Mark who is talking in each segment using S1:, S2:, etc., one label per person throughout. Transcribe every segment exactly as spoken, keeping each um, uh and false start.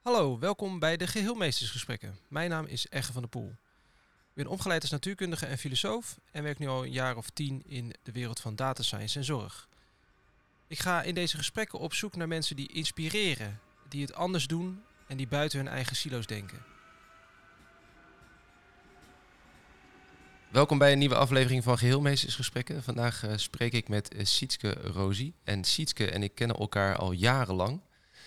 S1: Hallo, welkom bij de Geheelmeestersgesprekken. Mijn naam is Egge van der Poel. Ik ben opgeleid als natuurkundige en filosoof en werk nu al een jaar of tien in de wereld van data science en zorg. Ik ga in deze gesprekken op zoek naar mensen die inspireren, die het anders doen en die buiten hun eigen silo's denken. Welkom bij een nieuwe aflevering van Geheelmeestersgesprekken. Vandaag uh, spreek ik met uh, Sietske Rosie. En Sietske en ik kennen elkaar al jarenlang.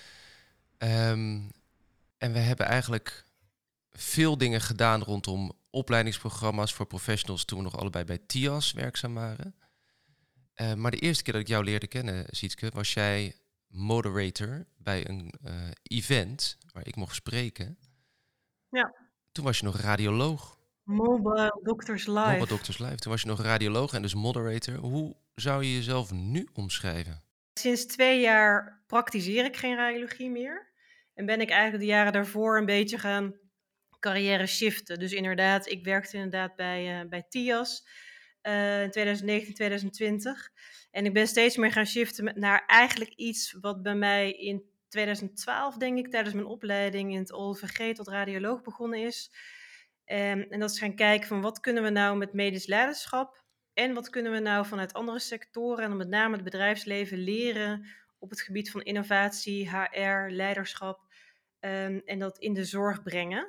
S1: Um, en we hebben eigenlijk veel dingen gedaan rondom opleidingsprogramma's voor professionals toen we nog allebei bij T I A S werkzaam waren. Uh, maar de eerste keer dat ik jou leerde kennen, Sietske, was jij moderator bij een uh, event waar ik mocht spreken.
S2: Ja.
S1: Toen was je nog radioloog.
S2: Mobile Doctors Live.
S1: Mobile Doctors Live. Toen was je nog radioloog en dus moderator. Hoe zou je jezelf nu omschrijven?
S2: Sinds twee jaar praktiseer ik geen radiologie meer. En ben ik eigenlijk de jaren daarvoor een beetje gaan carrière shiften. Dus inderdaad, ik werkte inderdaad bij, uh, bij T I A S uh, in twintig negentien, twintig twintig. En ik ben steeds meer gaan shiften met, naar eigenlijk iets wat bij mij in twintig twaalf, denk ik, tijdens mijn opleiding in het O L V G tot radioloog begonnen is. Um, en dat is gaan kijken van wat kunnen we nou met medisch leiderschap en wat kunnen we nou vanuit andere sectoren en dan met name het bedrijfsleven leren op het gebied van innovatie, H R, leiderschap um, en dat in de zorg brengen.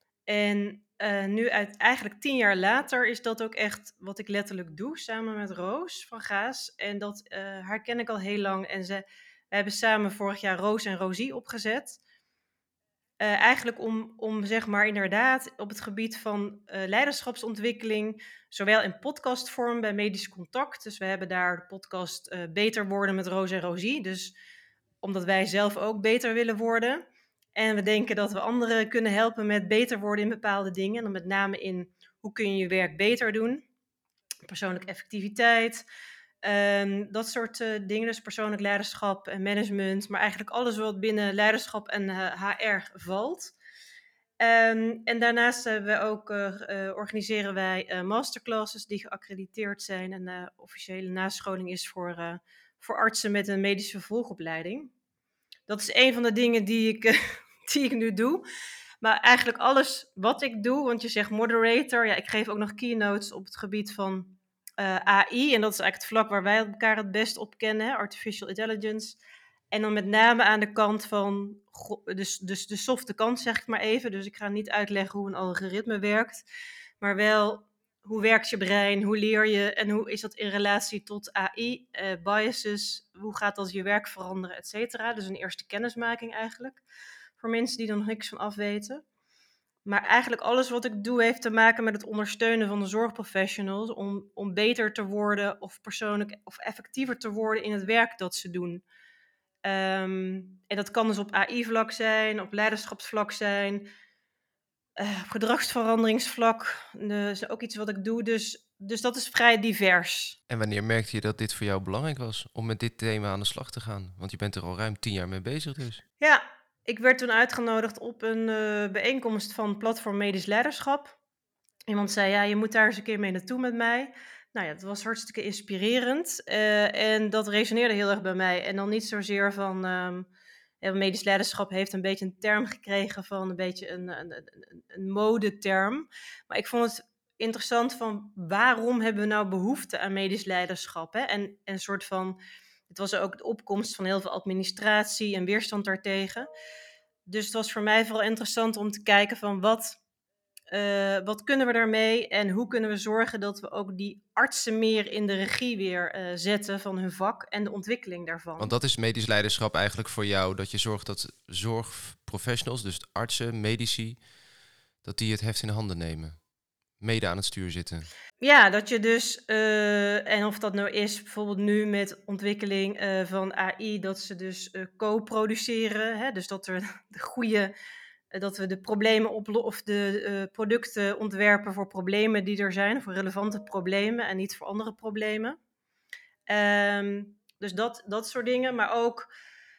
S2: En uh, nu uit, eigenlijk tien jaar later is dat ook echt wat ik letterlijk doe samen met Roos van Gaas. En dat uh, haar ken ik al heel lang en ze, we hebben samen vorig jaar Roos en Rosie opgezet. Uh, eigenlijk om, om zeg maar inderdaad op het gebied van uh, leiderschapsontwikkeling, zowel in podcastvorm bij Medisch Contact. Dus we hebben daar de podcast uh, Beter Worden met Roos en Rosie. Dus omdat wij zelf ook beter willen worden. En we denken dat we anderen kunnen helpen met beter worden in bepaalde dingen. En dan met name in hoe kun je je werk beter doen. Persoonlijke effectiviteit. Um, dat soort uh, dingen, dus persoonlijk leiderschap en management, maar eigenlijk alles wat binnen leiderschap en uh, H R valt. Um, en daarnaast hebben we ook, uh, uh, organiseren wij uh, masterclasses die geaccrediteerd zijn en uh, officiële nascholing is voor, uh, voor artsen met een medische vervolgopleiding. Dat is een van de dingen die ik, uh, die ik nu doe. Maar eigenlijk alles wat ik doe, want je zegt moderator, ja, ik geef ook nog keynotes op het gebied van Uh, A I, en dat is eigenlijk het vlak waar wij elkaar het best op kennen, artificial intelligence. En dan met name aan de kant van, dus, dus de softe kant zeg ik maar even. Dus ik ga niet uitleggen hoe een algoritme werkt, maar wel hoe werkt je brein, hoe leer je en hoe is dat in relatie tot A I, uh, biases, hoe gaat dat je werk veranderen, et cetera. Dus een eerste kennismaking eigenlijk, voor mensen die er nog niks van af weten. Maar eigenlijk alles wat ik doe heeft te maken met het ondersteunen van de zorgprofessionals om, om beter te worden of persoonlijk of effectiever te worden in het werk dat ze doen. Um, en dat kan dus op A I-vlak zijn, op leiderschapsvlak zijn, uh, op gedragsveranderingsvlak. Dat is ook iets wat ik doe, dus, dus dat is vrij divers.
S1: En wanneer merkte je dat dit voor jou belangrijk was om met dit thema aan de slag te gaan? Want je bent er al ruim tien jaar mee bezig dus.
S2: Ja, ik werd toen uitgenodigd op een uh, bijeenkomst van Platform Medisch Leiderschap. Iemand zei, ja, je moet daar eens een keer mee naartoe met mij. Nou ja, dat was hartstikke inspirerend. Uh, en dat resoneerde heel erg bij mij. En dan niet zozeer van... Um, medisch leiderschap heeft een beetje een term gekregen van een beetje een, een, een, een modeterm. Maar ik vond het interessant van waarom hebben we nou behoefte aan medisch leiderschap? Hè? En, en een soort van... Het was ook de opkomst van heel veel administratie en weerstand daartegen. Dus het was voor mij vooral interessant om te kijken van wat... Uh, wat kunnen we daarmee en hoe kunnen we zorgen dat we ook die artsen meer in de regie weer uh, zetten van hun vak en de ontwikkeling daarvan.
S1: Want dat is medisch leiderschap eigenlijk voor jou, dat je zorgt dat zorgprofessionals, dus artsen, medici, dat die het heft in handen nemen, mede aan het stuur zitten.
S2: Ja, dat je dus, uh, en of dat nou is bijvoorbeeld nu met ontwikkeling uh, van A I, dat ze dus uh, co-produceren, hè? Dus dat er de goede... dat we de problemen oplossen of de uh, producten ontwerpen voor problemen die er zijn, voor relevante problemen en niet voor andere problemen. Um, dus dat, dat soort dingen, maar ook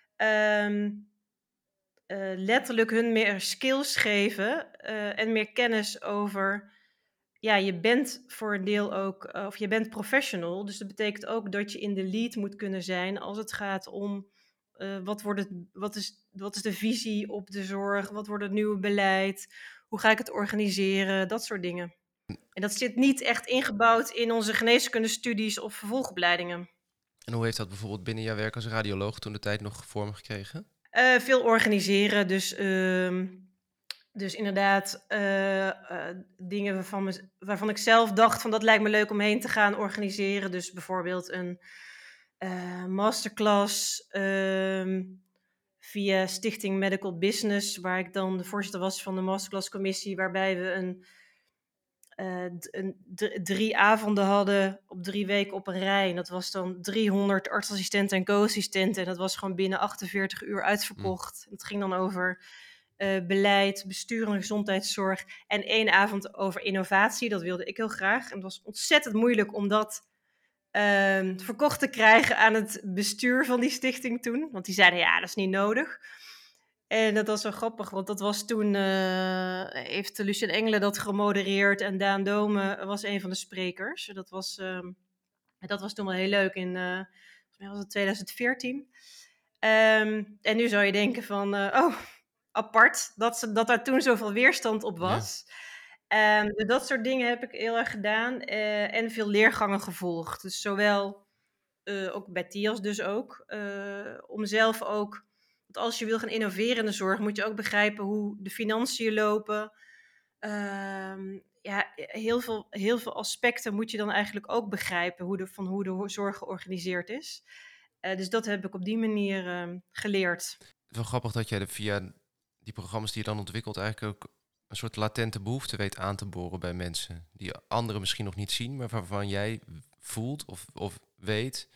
S2: um, uh, letterlijk hun meer skills geven uh, en meer kennis over... Ja, je bent voor een deel ook, uh, of je bent professional, dus dat betekent ook dat je in de lead moet kunnen zijn als het gaat om Uh, wat, wordt het, wat, is, wat is de visie op de zorg? Wat wordt het nieuwe beleid? Hoe ga ik het organiseren? Dat soort dingen. En dat zit niet echt ingebouwd in onze geneeskundestudies of vervolgopleidingen.
S1: En hoe heeft dat bijvoorbeeld binnen jouw werk als radioloog toen de tijd nog vorm gekregen?
S2: Uh, veel organiseren, dus, uh, dus inderdaad uh, uh, dingen waarvan, me, waarvan ik zelf dacht van dat lijkt me leuk om heen te gaan organiseren. Dus bijvoorbeeld een uh, masterclass uh, via Stichting Medical Business, waar ik dan de voorzitter was van de masterclasscommissie, waarbij we een Uh, d- een, d- drie avonden hadden op drie weken op een rij. En dat was dan driehonderd artsassistenten en co-assistenten. En dat was gewoon binnen achtenveertig uur uitverkocht. Mm. Het ging dan over uh, beleid, bestuur en gezondheidszorg. En één avond over innovatie. Dat wilde ik heel graag. En het was ontzettend moeilijk om dat uh, verkocht te krijgen aan het bestuur van die stichting toen. Want die zeiden, ja, dat is niet nodig. En dat was zo grappig, want dat was toen, uh, heeft Lucien Engelen dat gemodereerd en Daan Dome was een van de sprekers. Dat was, uh, dat was toen wel heel leuk in, uh, volgens mij was het twintig veertien. Um, en nu zou je denken van, uh, oh, apart, dat, ze, dat daar toen zoveel weerstand op was. Ja. Um, dus dat soort dingen heb ik heel erg gedaan uh, en veel leergangen gevolgd. Dus zowel, uh, ook bij T I A S dus ook, uh, om zelf ook... Want als je wil gaan innoveren in de zorg, moet je ook begrijpen hoe de financiën lopen. Uh, ja, heel veel, heel veel aspecten moet je dan eigenlijk ook begrijpen hoe de, van hoe de zorg georganiseerd is. Uh, dus dat heb ik op die manier uh, geleerd.
S1: Het is wel grappig dat jij de, via die programma's die je dan ontwikkelt eigenlijk ook een soort latente behoefte weet aan te boren bij mensen. Die anderen misschien nog niet zien, maar waarvan jij voelt of, of weet...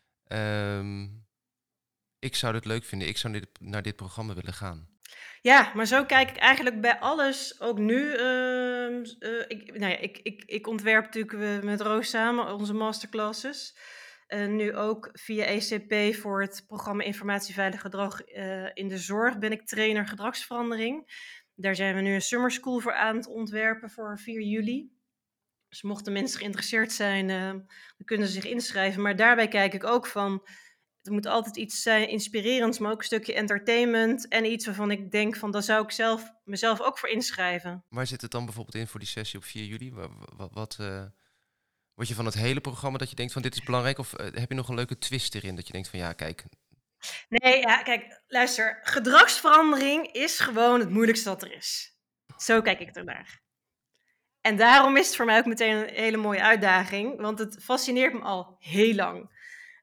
S1: Um, ik zou dit leuk vinden, ik zou dit, naar dit programma willen gaan.
S2: Ja, maar zo kijk ik eigenlijk bij alles, ook nu. Uh, uh, ik, nou ja, ik, ik, ik ontwerp natuurlijk met Roos samen onze masterclasses. Uh, nu ook via E C P voor het programma Informatieveilig Gedrag uh, in de Zorg ben ik trainer gedragsverandering. Daar zijn we nu een summer school voor aan het ontwerpen voor vier juli. Dus mochten mensen geïnteresseerd zijn, uh, dan kunnen ze zich inschrijven. Maar daarbij kijk ik ook van... Het moet altijd iets zijn inspirerends, maar ook een stukje entertainment. En iets waarvan ik denk van, daar zou ik zelf, mezelf ook voor inschrijven.
S1: Waar zit het dan bijvoorbeeld in voor die sessie op vier juli? Wat, wat, wat uh, word je van het hele programma dat je denkt van dit is belangrijk? Of uh, heb je nog een leuke twist erin dat je denkt van ja, kijk...
S2: Nee, ja, kijk, luister. Gedragsverandering is gewoon het moeilijkste wat er is. Zo kijk ik ernaar. En daarom is het voor mij ook meteen een hele mooie uitdaging. Want het fascineert me al heel lang.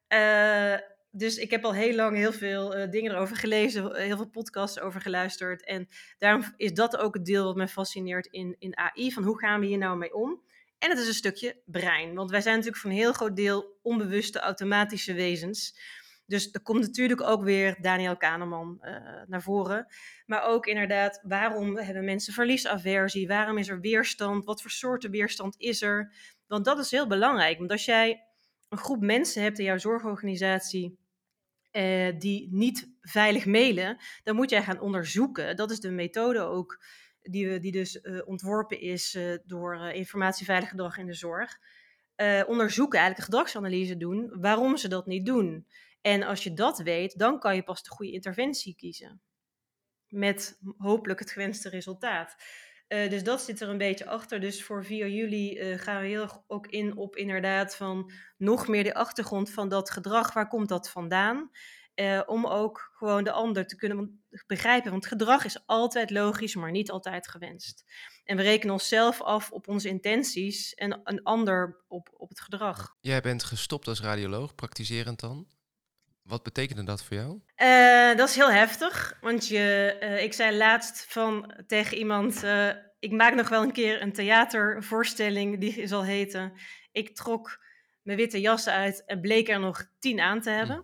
S2: Uh, dus ik heb al heel lang heel veel uh, dingen erover gelezen, heel veel podcasts over geluisterd. En daarom is dat ook het deel wat me fascineert in, in A I. Van hoe gaan we hier nou mee om? En het is een stukje brein. Want wij zijn natuurlijk voor een heel groot deel onbewuste automatische wezens. Dus er komt natuurlijk ook weer Daniel Kahneman uh, naar voren. Maar ook inderdaad, waarom hebben mensen verliesaversie? Waarom is er weerstand? Wat voor soorten weerstand is er? Want dat is heel belangrijk. Want als jij een groep mensen hebt in jouw zorgorganisatie uh, die niet veilig mailen, dan moet jij gaan onderzoeken. Dat is de methode ook die, die dus uh, ontworpen is uh, door uh, informatieveilig gedrag in de zorg. Uh, onderzoeken, eigenlijk een gedragsanalyse doen, waarom ze dat niet doen. En als je dat weet, dan kan je pas de goede interventie kiezen. Met hopelijk het gewenste resultaat. Uh, dus dat zit er een beetje achter. Dus voor vier juli uh, gaan we heel erg ook in op inderdaad van nog meer de achtergrond van dat gedrag. Waar komt dat vandaan? Uh, om ook gewoon de ander te kunnen begrijpen. Want gedrag is altijd logisch, maar niet altijd gewenst. En we rekenen onszelf af op onze intenties en een ander op, op het gedrag.
S1: Jij bent gestopt als radioloog, praktiserend dan. Wat betekende dat voor jou?
S2: Uh, dat is heel heftig, want je, uh, ik zei laatst van, tegen iemand... Uh, ik maak nog wel een keer een theatervoorstelling, die zal heten... Ik trok mijn witte jas uit en bleek er nog tien aan te hebben.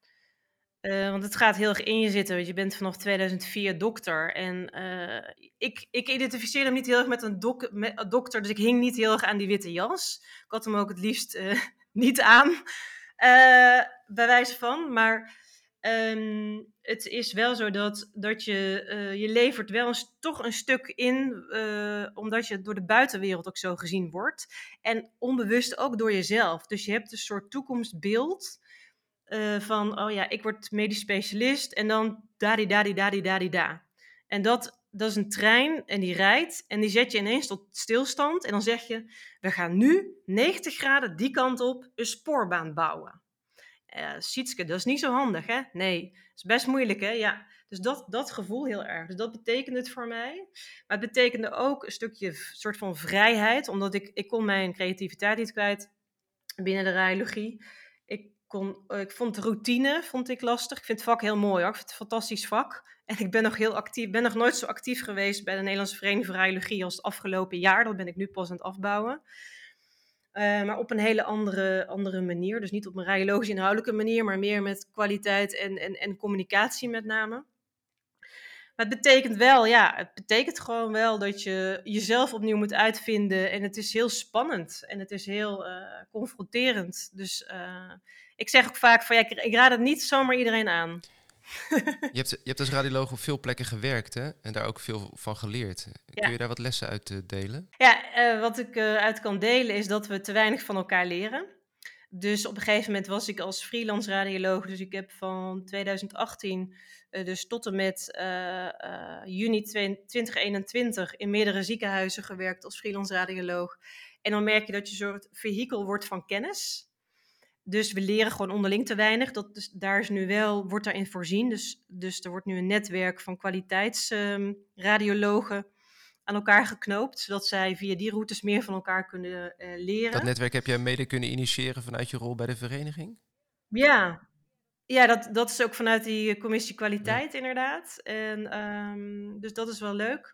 S2: Hm. Uh, want het gaat heel erg in je zitten, want je bent vanaf tweeduizend vier dokter. En uh, ik, ik identificeerde hem niet heel erg met een, dok, met een dokter, dus ik hing niet heel erg aan die witte jas. Ik had hem ook het liefst uh, niet aan, uh, bij wijze van, maar... Um, het is wel zo dat, dat je, uh, je levert wel een, toch een stuk in, uh, omdat je door de buitenwereld ook zo gezien wordt. En onbewust ook door jezelf. Dus je hebt een soort toekomstbeeld uh, van, oh ja, ik word medisch specialist en dan dadi dadi dadi dadi da. En dat, dat is een trein en die rijdt en die zet je ineens tot stilstand en dan zeg je, we gaan nu negentig graden die kant op een spoorbaan bouwen. Uh, Sietske, dat is niet zo handig, hè? Nee, dat is best moeilijk, hè? Ja, dus dat, dat gevoel heel erg. Dus dat betekende het voor mij. Maar het betekende ook een stukje v- soort van vrijheid, omdat ik, ik kon mijn creativiteit niet kwijt binnen de radiologie. Ik, kon, uh, ik vond de routine vond ik lastig. Ik vind het vak heel mooi, hoor. Ik vind het een fantastisch vak. En ik ben nog heel actief, ben nog nooit zo actief geweest bij de Nederlandse Vereniging voor Radiologie als het afgelopen jaar. Dat ben ik nu pas aan het afbouwen. Uh, maar op een hele andere, andere manier. Dus niet op een radiologisch inhoudelijke manier, maar meer met kwaliteit en, en, en communicatie met name. Maar het betekent wel, ja, het betekent gewoon wel dat je jezelf opnieuw moet uitvinden. En het is heel spannend en het is heel uh, confronterend. Dus uh, ik zeg ook vaak van, ja, ik, ik raad het niet zomaar iedereen aan.
S1: Je hebt, je hebt als radioloog op veel plekken gewerkt, hè? En daar ook veel van geleerd.
S2: Ja.
S1: Kun je daar wat lessen uit uh, delen?
S2: Ja, uh, wat ik uh, uit kan delen is dat we te weinig van elkaar leren. Dus op een gegeven moment was ik als freelance radioloog. Dus ik heb van twintig achttien uh, dus tot en met uh, uh, juni twintig eenentwintig in meerdere ziekenhuizen gewerkt als freelance radioloog. En dan merk je dat je een soort vehikel wordt van kennis. Dus we leren gewoon onderling te weinig. Dat, dus, daar is nu wel, wordt daarin voorzien. Dus, dus er wordt nu een netwerk van kwaliteitsradiologen um, aan elkaar geknoopt, zodat zij via die routes meer van elkaar kunnen uh, leren.
S1: Dat netwerk heb jij mede kunnen initiëren vanuit je rol bij de vereniging?
S2: Ja, ja dat, dat is ook vanuit die commissie kwaliteit ja. inderdaad. En, um, dus dat is wel leuk.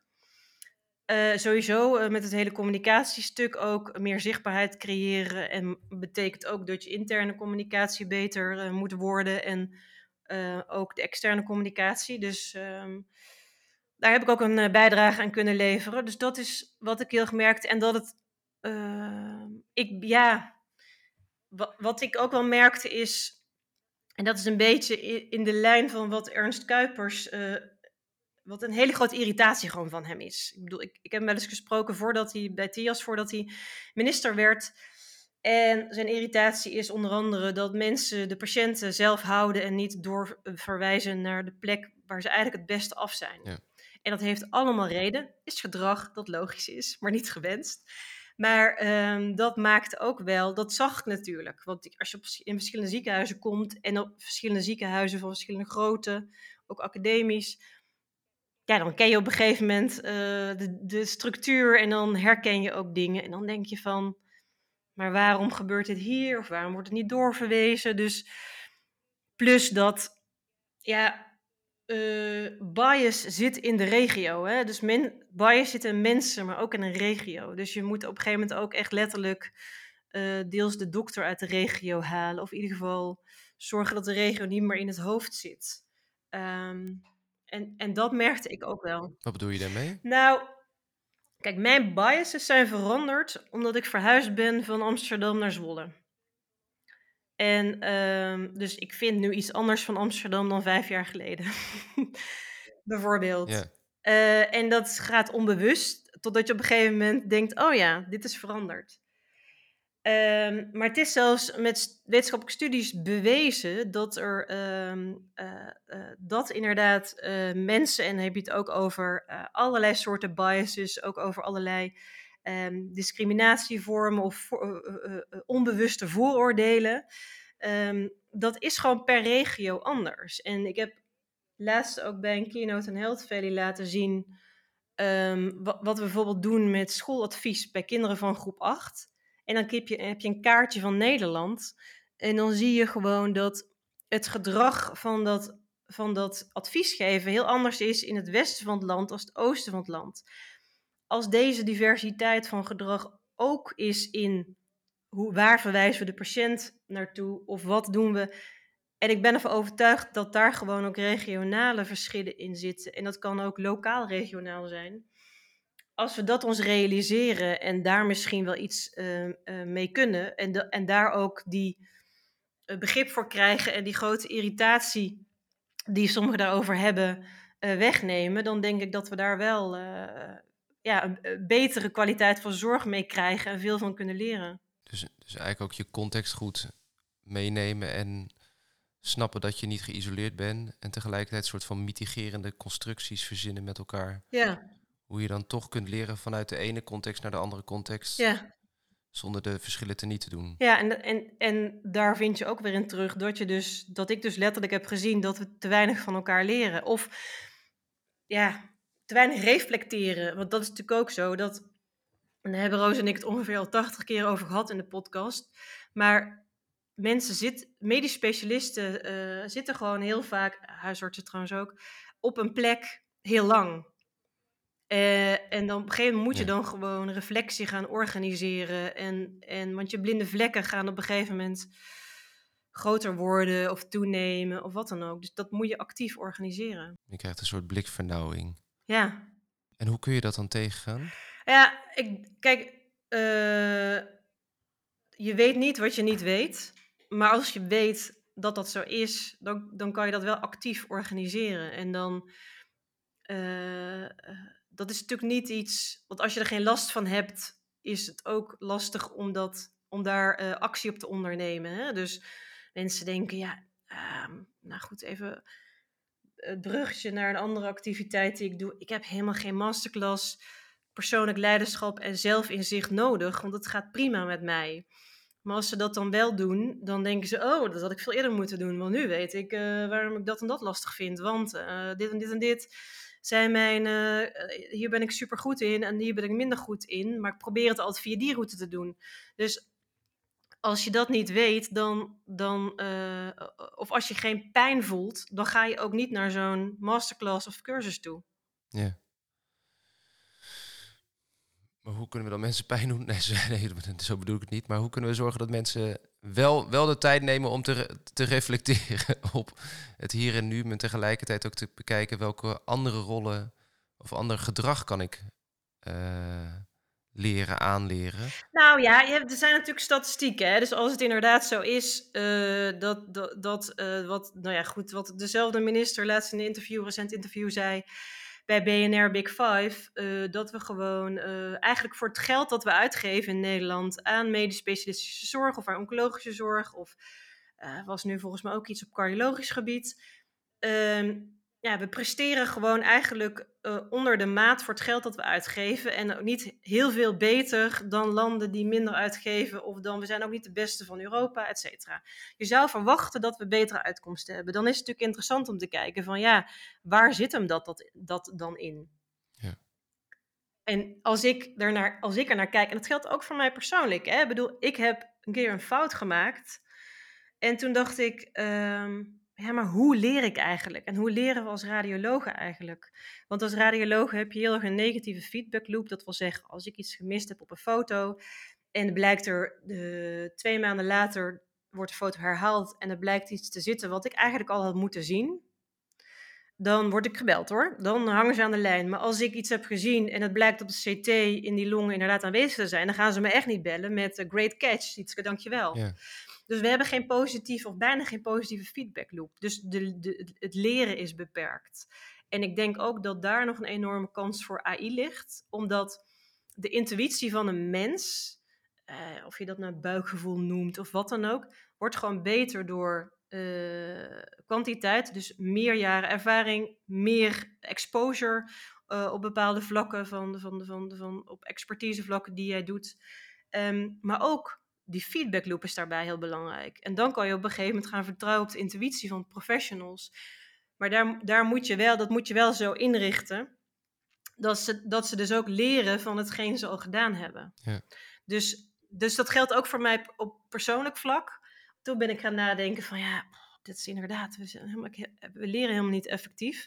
S2: Uh, sowieso uh, met het hele communicatiestuk ook meer zichtbaarheid creëren. En betekent ook dat je interne communicatie beter uh, moet worden. En uh, ook de externe communicatie. Dus um, daar heb ik ook een uh, bijdrage aan kunnen leveren. Dus dat is wat ik heel erg merkte. En dat het, uh, ik, ja, wat, wat ik ook wel merkte is, en dat is een beetje in, in de lijn van wat Ernst Kuipers, uh, wat een hele grote irritatie gewoon van hem is. Ik bedoel, ik, ik heb hem wel eens gesproken voordat hij bij T I A S, voordat hij minister werd. En zijn irritatie is onder andere dat mensen de patiënten zelf houden en niet doorverwijzen naar de plek waar ze eigenlijk het beste af zijn. Ja. En dat heeft allemaal reden. Is gedrag dat logisch is, maar niet gewenst. Maar um, dat maakt ook wel, dat zag ik natuurlijk. Want als je op, in verschillende ziekenhuizen komt en op verschillende ziekenhuizen van verschillende grootte, ook academisch, ja, dan ken je op een gegeven moment uh, de, de structuur en dan herken je ook dingen. En dan denk je van, maar waarom gebeurt dit hier? Of waarom wordt het niet doorverwezen? Dus plus dat, ja, uh, bias zit in de regio. Hè? Dus men, bias zit in mensen, maar ook in een regio. Dus je moet op een gegeven moment ook echt letterlijk uh, deels de dokter uit de regio halen. Of in ieder geval zorgen dat de regio niet meer in het hoofd zit. Um, en, en dat merkte ik ook wel.
S1: Wat bedoel je daarmee?
S2: Nou, kijk, mijn biases zijn veranderd omdat ik verhuisd ben van Amsterdam naar Zwolle. En um, dus ik vind nu iets anders van Amsterdam dan vijf jaar geleden. Bijvoorbeeld.
S1: Yeah.
S2: Uh, en dat gaat onbewust, totdat je op een gegeven moment denkt, oh ja, dit is veranderd. Um, maar het is zelfs met wetenschappelijke studies bewezen dat er um, uh, uh, dat inderdaad uh, mensen, en dan heb je het ook over uh, allerlei soorten biases, ook over allerlei um, discriminatievormen of voor, uh, uh, uh, onbewuste vooroordelen. Um, dat is gewoon per regio anders. En ik heb laatst ook bij een Keynote and Health Valley laten zien um, wat, wat we bijvoorbeeld doen met schooladvies bij kinderen van groep acht. En dan heb je, heb je een kaartje van Nederland. En dan zie je gewoon dat het gedrag van dat, van dat adviesgeven heel anders is in het westen van het land als het oosten van het land. Als deze diversiteit van gedrag ook is in hoe, waar verwijzen we de patiënt naartoe of wat doen we. En ik ben ervan overtuigd dat daar gewoon ook regionale verschillen in zitten. En dat kan ook lokaal-regionaal zijn. Als we dat ons realiseren en daar misschien wel iets uh, uh, mee kunnen en, de, en daar ook die uh, begrip voor krijgen en die grote irritatie die sommigen daarover hebben uh, wegnemen, dan denk ik dat we daar wel uh, ja, een, een betere kwaliteit van zorg mee krijgen en veel van kunnen leren.
S1: Dus, dus eigenlijk ook je context goed meenemen en snappen dat je niet geïsoleerd bent en tegelijkertijd een soort van mitigerende constructies verzinnen met elkaar.
S2: Ja,
S1: Hoe je dan toch kunt leren vanuit de ene context naar de andere context,
S2: ja.
S1: zonder de verschillen te niet te doen.
S2: Ja, en, en, en daar vind je ook weer in terug dat, je dus, dat ik dus letterlijk heb gezien dat we te weinig van elkaar leren. Of ja, te weinig reflecteren. Want dat is natuurlijk ook zo. Dat, en daar hebben Roos en ik het ongeveer al tachtig keer over gehad in de podcast. Maar mensen zitten, medisch specialisten uh, zitten gewoon heel vaak, huisartsen trouwens ook, op een plek heel lang. Uh, en dan op een gegeven moment moet je
S1: Ja.
S2: dan gewoon reflectie gaan organiseren. En, en, want je blinde vlekken gaan op een gegeven moment groter worden of toenemen of wat dan ook. Dus dat moet je actief organiseren.
S1: Je krijgt een soort blikvernauwing.
S2: Ja.
S1: En hoe kun je dat dan tegengaan?
S2: Ja, ik, kijk, uh, je weet niet wat je niet weet. Maar als je weet dat dat zo is, dan, dan kan je dat wel actief organiseren. En dan... Uh, dat is natuurlijk niet iets... Want als je er geen last van hebt, is het ook lastig om, dat, om daar uh, actie op te ondernemen. Hè? Dus mensen denken, ja, uh, nou goed, even het bruggetje naar een andere activiteit die ik doe. Ik heb helemaal geen masterclass persoonlijk leiderschap en zelfinzicht nodig, want het gaat prima met mij. Maar als ze dat dan wel doen, dan denken ze, oh, dat had ik veel eerder moeten doen. Want nu weet ik uh, waarom ik dat en dat lastig vind. Want uh, dit en dit en dit zijn mijn... Uh, hier ben ik super goed in en hier ben ik minder goed in. Maar ik probeer het altijd via die route te doen. Dus als je dat niet weet, dan... dan uh, of als je geen pijn voelt, dan ga je ook niet naar zo'n masterclass of cursus toe.
S1: Ja. Maar hoe kunnen we dan mensen pijn doen? Nee, nee, zo bedoel ik het niet. Maar hoe kunnen we zorgen dat mensen wel, wel de tijd nemen om te, te reflecteren op het hier en nu, maar tegelijkertijd ook te bekijken welke andere rollen of ander gedrag kan ik uh, leren, aanleren?
S2: Nou ja, je hebt, er zijn natuurlijk statistieken. Hè? Dus als het inderdaad zo is uh, dat, dat, dat uh, wat, nou ja, goed, wat dezelfde minister laatst in een interview, recent interview zei bij B N R Big Five, uh, dat we gewoon uh, eigenlijk voor het geld dat we uitgeven in Nederland aan medisch specialistische zorg of aan oncologische zorg, of uh, was nu volgens mij ook iets op cardiologisch gebied. Uh, ja, we presteren gewoon eigenlijk uh, onder de maat voor het geld dat we uitgeven. En ook niet heel veel beter dan landen die minder uitgeven. Of dan, we zijn ook niet de beste van Europa, et cetera. Je zou verwachten dat we betere uitkomsten hebben. Dan is het natuurlijk interessant om te kijken van ja, waar zit hem dat, dat, dat dan in?
S1: Ja.
S2: En als ik, ernaar, als ik er naar kijk, en dat geldt ook voor mij persoonlijk. Hè? Ik bedoel, ik heb een keer een fout gemaakt. En toen dacht ik... Um, ja, maar hoe leer ik eigenlijk? En hoe leren we als radiologen eigenlijk? Want als radiologen heb je heel erg een negatieve feedback loop. Dat wil zeggen, als ik iets gemist heb op een foto en het blijkt er de, twee maanden later wordt de foto herhaald en er blijkt iets te zitten wat ik eigenlijk al had moeten zien, dan word ik gebeld hoor. Dan hangen ze aan de lijn. Maar als ik iets heb gezien en het blijkt op de C T in die longen inderdaad aanwezig te zijn, dan gaan ze me echt niet bellen met uh, great catch, Sietske, dankjewel.
S1: Ja.
S2: Dus we hebben geen positieve of bijna geen positieve feedback loop. Dus de, de, het leren is beperkt. En ik denk ook dat daar nog een enorme kans voor A I ligt. Omdat de intuïtie van een mens, uh, of je dat nou buikgevoel noemt of wat dan ook, wordt gewoon beter door uh, kwantiteit. Dus meer jaren ervaring, meer exposure uh, op bepaalde vlakken, van, van, van, van, op expertisevlakken die jij doet. Um, maar ook die feedback loop is daarbij heel belangrijk. En dan kan je op een gegeven moment gaan vertrouwen op de intuïtie van professionals. Maar daar, daar moet je wel, dat moet je wel zo inrichten, dat ze, dat ze dus ook leren van hetgeen ze al gedaan hebben.
S1: Ja.
S2: Dus, dus dat geldt ook voor mij op persoonlijk vlak. Toen ben ik gaan nadenken van ja, dit is inderdaad, we, zijn helemaal, we leren helemaal niet effectief.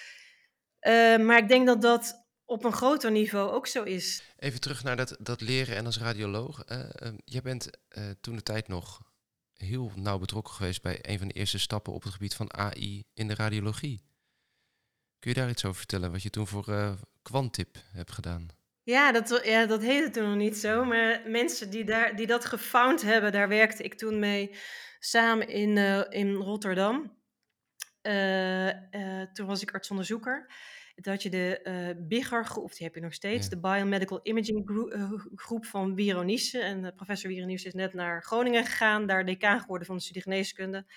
S2: Uh, maar ik denk dat dat op een groter niveau ook zo is.
S1: Even terug naar dat, dat leren en als radioloog. Uh, uh, jij bent uh, toen de tijd nog heel nauw betrokken geweest bij een van de eerste stappen op het gebied van A I in de radiologie. Kun je daar iets over vertellen, wat je toen voor uh, Quantip hebt gedaan?
S2: Ja dat, ja, dat heette toen nog niet zo, maar mensen die, daar, die dat gefound hebben, daar werkte ik toen mee samen in, uh, in Rotterdam. Uh, uh, toen was ik artsonderzoeker. Toen had je de uh, BIGAR-groep, of die heb je nog steeds, ja. De Biomedical Imaging groep, uh, groep van Wieronice. En uh, professor Wieronice is net naar Groningen gegaan, daar decaan geworden van de studie geneeskunde.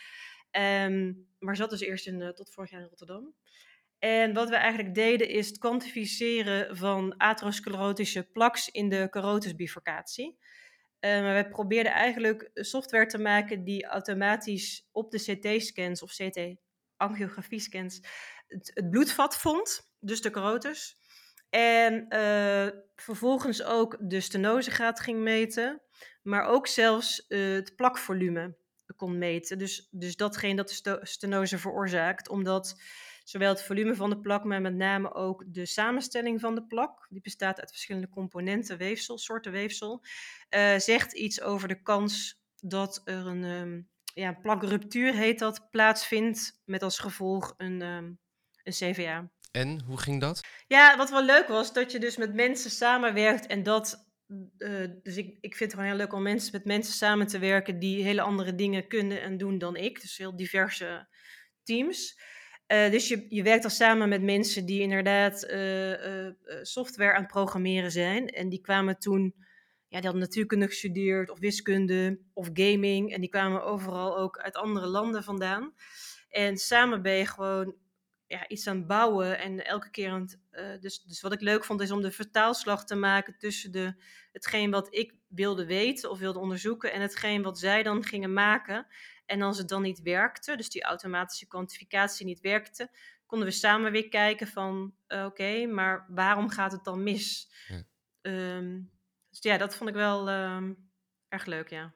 S2: Um, maar zat dus eerst in, uh, tot vorig jaar in Rotterdam. En wat we eigenlijk deden is het kwantificeren van atherosclerotische plaques in de carotisbifurcatie. Uh, maar we probeerden eigenlijk software te maken die automatisch op de C T-scans of C T-angiografie-scans het, het bloedvat vond, dus de carotis. En uh, vervolgens ook de stenosegraad ging meten, maar ook zelfs uh, het plakvolume kon meten. Dus, dus datgene dat de sto- stenose veroorzaakt, omdat zowel het volume van de plak, maar met name ook de samenstelling van de plak, die bestaat uit verschillende componenten, weefsel, soorten weefsel, uh, zegt iets over de kans dat er een, um, ja, een plakruptuur, heet dat, plaatsvindt met als gevolg een, um, een C V A.
S1: En, hoe ging dat?
S2: Ja, wat wel leuk was, dat je dus met mensen samenwerkt en dat... Uh, dus ik, ik vind het gewoon heel leuk om mensen, met mensen samen te werken die hele andere dingen kunnen en doen dan ik. Dus heel diverse teams. Uh, dus je, je werkt dan samen met mensen die inderdaad uh, uh, software aan het programmeren zijn. En die kwamen toen, ja, die hadden natuurkunde gestudeerd of wiskunde of gaming. En die kwamen overal ook uit andere landen vandaan. En samen ben je gewoon ja, iets aan het bouwen en elke keer aan het... Uh, dus, dus wat ik leuk vond is om de vertaalslag te maken tussen de, hetgeen wat ik wilde weten of wilde onderzoeken en hetgeen wat zij dan gingen maken. En als het dan niet werkte, dus die automatische kwantificatie niet werkte, konden we samen weer kijken van uh, oké, okay, maar waarom gaat het dan mis? Ja. Um, dus ja, dat vond ik wel um, erg leuk, ja.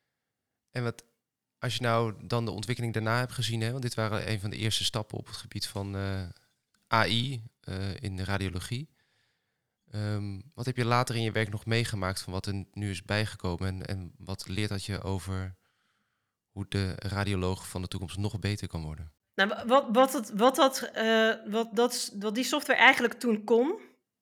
S1: En wat, als je nou dan de ontwikkeling daarna hebt gezien, hè, want dit waren een van de eerste stappen op het gebied van uh, A I uh, in de radiologie. Um, wat heb je later in je werk nog meegemaakt van wat er nu is bijgekomen en, en wat leert dat je over hoe de radioloog van de toekomst nog beter kan worden?
S2: Nou, wat, wat, het, wat, dat, uh, wat, dat, wat die software eigenlijk toen kon,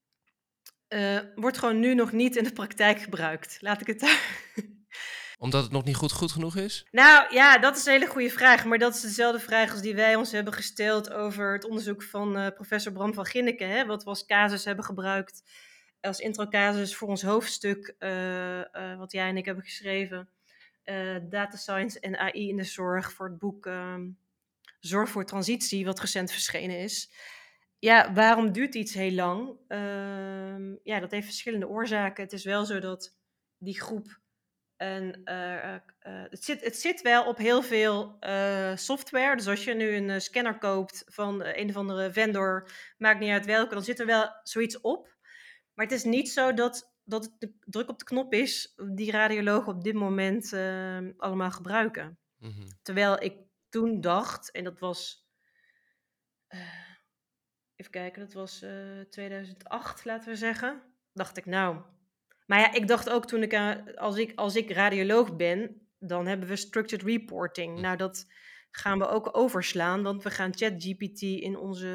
S2: uh, wordt gewoon nu nog niet in de praktijk gebruikt. Laat ik het daar...
S1: Omdat het nog niet goed, goed genoeg is?
S2: Nou ja, dat is een hele goede vraag. Maar dat is dezelfde vraag als die wij ons hebben gesteld over het onderzoek van uh, professor Bram van Ginneken. Hè, wat we als casus hebben gebruikt, als introcasus voor ons hoofdstuk, uh, uh, wat jij en ik hebben geschreven. Uh, Data Science en A I in de zorg voor het boek uh, Zorg voor Transitie, wat recent verschenen is. Ja, waarom duurt iets heel lang? Uh, ja, dat heeft verschillende oorzaken. Het is wel zo dat die groep... En, uh, uh, het, zit, het zit wel op heel veel uh, software. Dus als je nu een uh, scanner koopt van uh, een of andere vendor, maakt niet uit welke, dan zit er wel zoiets op. Maar het is niet zo dat, dat het de druk op de knop is die radiologen op dit moment uh, allemaal gebruiken. Mm-hmm. Terwijl ik toen dacht, en dat was... Uh, even kijken, dat was uh, tweeduizend acht, laten we zeggen. Dacht ik, nou... Maar ja, ik dacht ook toen ik, als ik, als ik radioloog ben, dan hebben we structured reporting. Nou, dat gaan we ook overslaan, want we gaan ChatGPT in onze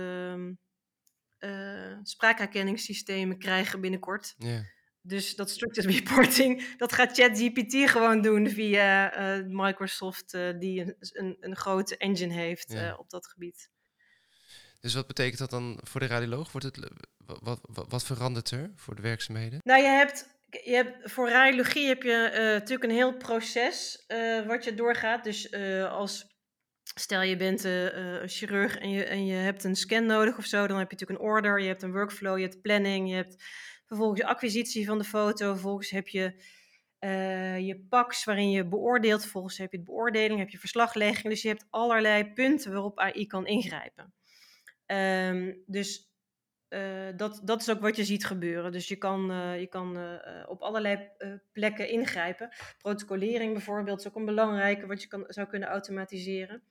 S2: uh, spraakherkenningssystemen krijgen binnenkort. Yeah. Dus dat structured reporting, dat gaat ChatGPT gewoon doen via uh, Microsoft, uh, die een, een, een grote engine heeft yeah. uh, op dat gebied.
S1: Dus wat betekent dat dan voor de radioloog? Wordt het, wat, wat, wat verandert er voor de werkzaamheden?
S2: Nou, je hebt... Je hebt, voor radiologie heb je uh, natuurlijk een heel proces uh, wat je doorgaat. Dus uh, als, stel je bent uh, uh, een chirurg en je, en je hebt een scan nodig of zo, dan heb je natuurlijk een order, je hebt een workflow, je hebt planning, je hebt vervolgens de acquisitie van de foto, vervolgens heb je uh, je P A C's waarin je beoordeelt, vervolgens heb je de beoordeling, heb je verslaglegging. Dus je hebt allerlei punten waarop A I kan ingrijpen. Um, dus... Uh, dat, dat is ook wat je ziet gebeuren. Dus je kan, uh, je kan uh, op allerlei uh, plekken ingrijpen. Protocolering bijvoorbeeld is ook een belangrijke wat je kan, zou kunnen automatiseren.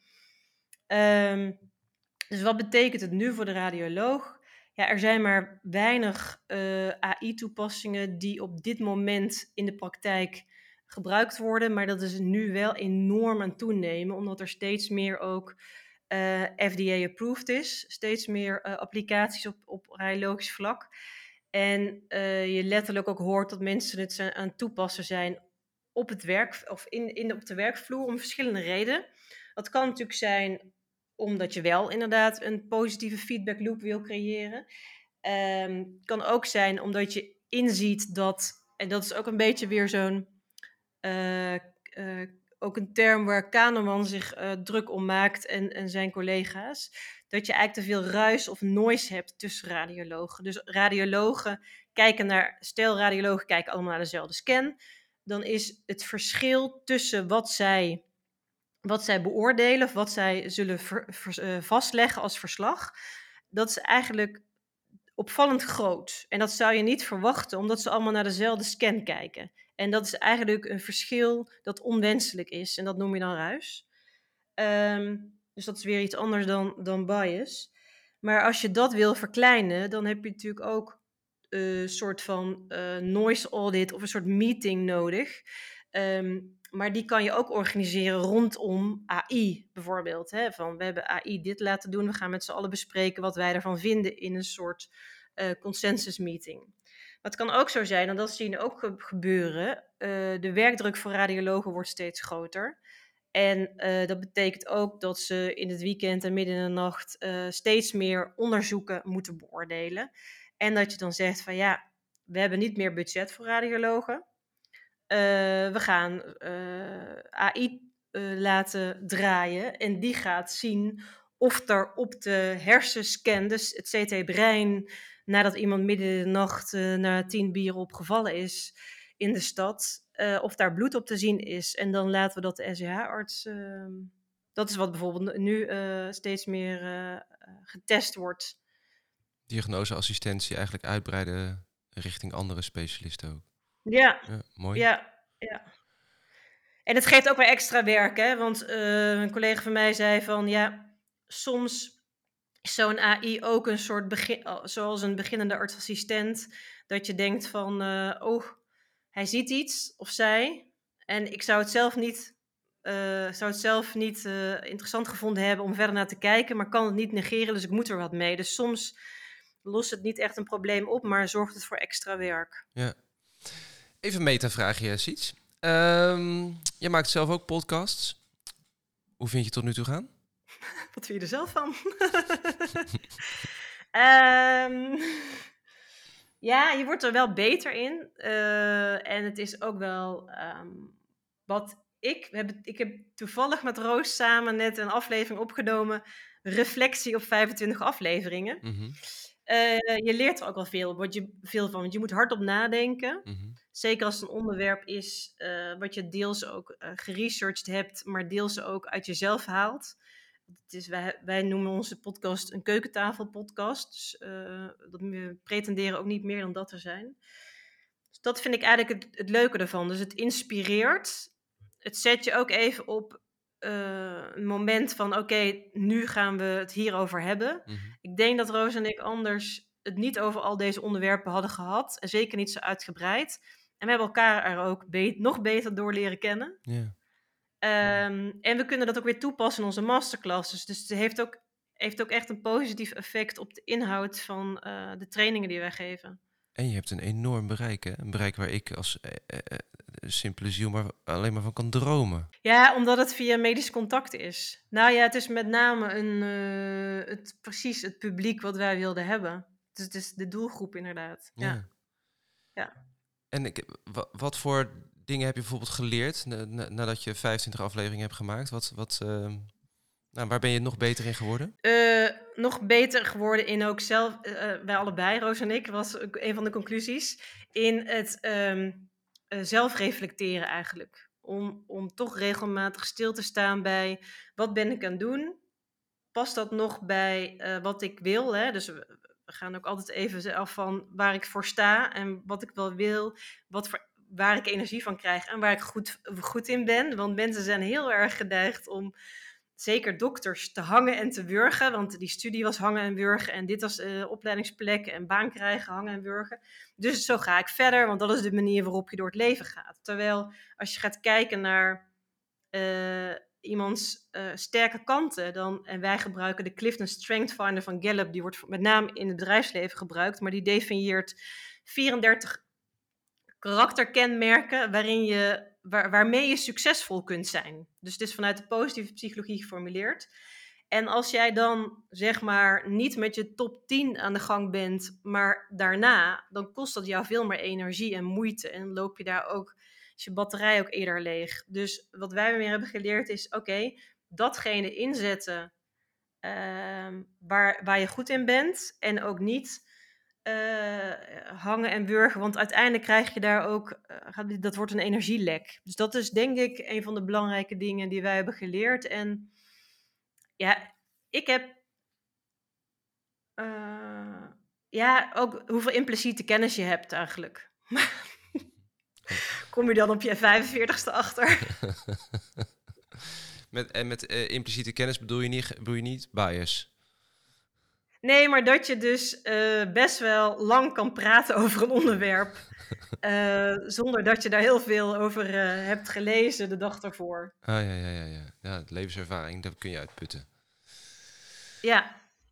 S2: Um, dus wat betekent het nu voor de radioloog? Ja, er zijn maar weinig uh, A I-toepassingen die op dit moment in de praktijk gebruikt worden. Maar dat is nu wel enorm aan toenemen, omdat er steeds meer ook... Uh, F D A-approved is. Steeds meer uh, applicaties op, op radiologisch vlak. En uh, je letterlijk ook hoort dat mensen het zijn, aan het toepassen zijn op het werk of in, in, op de werkvloer om verschillende redenen. Dat kan natuurlijk zijn omdat je wel inderdaad een positieve feedback loop wil creëren. Het um, kan ook zijn omdat je inziet dat, en dat is ook een beetje weer zo'n uh, uh, ook een term waar Kahneman zich uh, druk om maakt en, en zijn collega's. Dat je eigenlijk te veel ruis of noise hebt tussen radiologen. Dus radiologen kijken naar, stel radiologen kijken allemaal naar dezelfde scan. Dan is het verschil tussen wat zij, wat zij beoordelen of wat zij zullen ver, ver, uh, vastleggen als verslag. Dat is eigenlijk opvallend groot. En dat zou je niet verwachten, omdat ze allemaal naar dezelfde scan kijken. En dat is eigenlijk een verschil dat onwenselijk is. En dat noem je dan ruis. Um, dus dat is weer iets anders dan, dan bias. Maar als je dat wil verkleinen, dan heb je natuurlijk ook een soort van uh, noise audit of een soort meeting nodig. Um, maar die kan je ook organiseren rondom A I bijvoorbeeld. Hè? Van, we hebben A I dit laten doen, we gaan met z'n allen bespreken wat wij ervan vinden in een soort uh, consensus meeting. Maar het kan ook zo zijn, en dat zie je ook gebeuren, uh, de werkdruk voor radiologen wordt steeds groter. En uh, dat betekent ook dat ze in het weekend en midden in de nacht uh, steeds meer onderzoeken moeten beoordelen. En dat je dan zegt van ja, we hebben niet meer budget voor radiologen. Uh, we gaan uh, A I uh, laten draaien en die gaat zien of er op de hersenscan, dus het C T-brein, nadat iemand midden in de nacht uh, na tien bieren opgevallen is in de stad, uh, of daar bloed op te zien is. En dan laten we dat de S C H-arts... Uh, dat is wat bijvoorbeeld nu uh, steeds meer uh, getest wordt.
S1: Diagnoseassistentie eigenlijk uitbreiden richting andere specialisten ook.
S2: Ja,
S1: ja mooi.
S2: Ja, ja. En het geeft ook weer extra werk, hè? Want uh, een collega van mij zei van ja, soms is zo'n A I ook een soort begin, zoals een beginnende artsassistent, dat je denkt van uh, oh, hij ziet iets of zij en ik zou het zelf niet, uh, zou het zelf niet uh, interessant gevonden hebben om verder naar te kijken, maar kan het niet negeren, dus ik moet er wat mee. Dus soms lost het niet echt een probleem op, maar zorgt het voor extra werk.
S1: Ja. Even een metavraagje, Siets. Um, je maakt zelf ook podcasts. Hoe vind je het tot nu toe gaan?
S2: Wat vind je er zelf van? um, ja, je wordt er wel beter in. Uh, en het is ook wel um, wat ik... We hebben, ik heb toevallig met Roos samen net een aflevering opgenomen. Reflectie op vijfentwintig afleveringen. Mm-hmm. Uh, je leert er ook wel veel, wat je, veel van. Want je moet hardop nadenken. Mm-hmm. Zeker als het een onderwerp is uh, wat je deels ook uh, geresearched hebt, maar deels ook uit jezelf haalt. Het is, wij, wij noemen onze podcast een keukentafelpodcast. Dus uh, dat, we pretenderen ook niet meer dan dat te zijn. Dus dat vind ik eigenlijk het, het leuke ervan. Dus het inspireert. Het zet je ook even op uh, een moment van oké, okay, nu gaan we het hierover hebben. Mm-hmm. Ik denk dat Roos en ik anders het niet over al deze onderwerpen hadden gehad. En zeker niet zo uitgebreid. En we hebben elkaar er ook be- nog beter door leren kennen.
S1: Yeah.
S2: Um, en we kunnen dat ook weer toepassen in onze masterclasses. Dus het heeft ook, heeft ook echt een positief effect op de inhoud van uh, de trainingen die wij geven.
S1: En je hebt een enorm bereik, hè? Een bereik waar ik als eh, eh, simpele ziel maar alleen maar van kan dromen.
S2: Ja, omdat het via medisch contact is. Nou ja, het is met name een, uh, het, precies het publiek wat wij wilden hebben. Dus het is de doelgroep inderdaad. Ja. ja. ja.
S1: En ik, wat, wat voor dingen heb je bijvoorbeeld geleerd na, na, nadat je vijfentwintig afleveringen hebt gemaakt? Wat, wat, uh, nou, waar ben je nog beter in geworden?
S2: Uh, nog beter geworden in ook zelf, uh, wij allebei, Roos en ik, was ook een van de conclusies, in het um, uh, zelf reflecteren eigenlijk. Om, om toch regelmatig stil te staan bij, wat ben ik aan het doen? Past dat nog bij uh, wat ik wil? Hè? Dus we, we gaan ook altijd even af van waar ik voor sta en wat ik wel wil, wat voor, waar ik energie van krijg en waar ik goed, goed in ben. Want mensen zijn heel erg geneigd om, zeker dokters, te hangen en te wurgen. Want die studie was hangen en wurgen en dit was uh, opleidingsplek en baan krijgen, hangen en wurgen. Dus zo ga ik verder, want dat is de manier waarop je door het leven gaat. Terwijl als je gaat kijken naar uh, iemands uh, sterke kanten, dan, en wij gebruiken de Clifton Strength Finder van Gallup, die wordt met name in het bedrijfsleven gebruikt, maar die definieert vierendertig karakterkenmerken waarin je, waar, waarmee je succesvol kunt zijn. Dus het is vanuit de positieve psychologie geformuleerd. En als jij dan zeg maar niet met je top tien aan de gang bent, maar daarna, dan kost dat jou veel meer energie en moeite. En loop je daar ook is je batterij ook eerder leeg. Dus wat wij weer hebben geleerd is, oké, okay, datgene inzetten uh, waar, waar je goed in bent. En ook niet uh, hangen en wurgen, want uiteindelijk krijg je daar ook, uh, dat wordt een energielek. Dus dat is denk ik een van de belangrijke dingen die wij hebben geleerd. En ja, ik heb Uh, ja, ook hoeveel impliciete kennis je hebt eigenlijk. Kom je dan op je vijfenveertigste achter?
S1: met, en met uh, impliciete kennis bedoel je niet, bedoel je niet bias?
S2: Nee, maar dat je dus uh, best wel lang kan praten over een onderwerp. Uh, zonder dat je daar heel veel over uh, hebt gelezen de dag ervoor.
S1: Ah, ja, ja, ja, ja. Ja, levenservaring, dat kun je uitputten.
S2: Ja.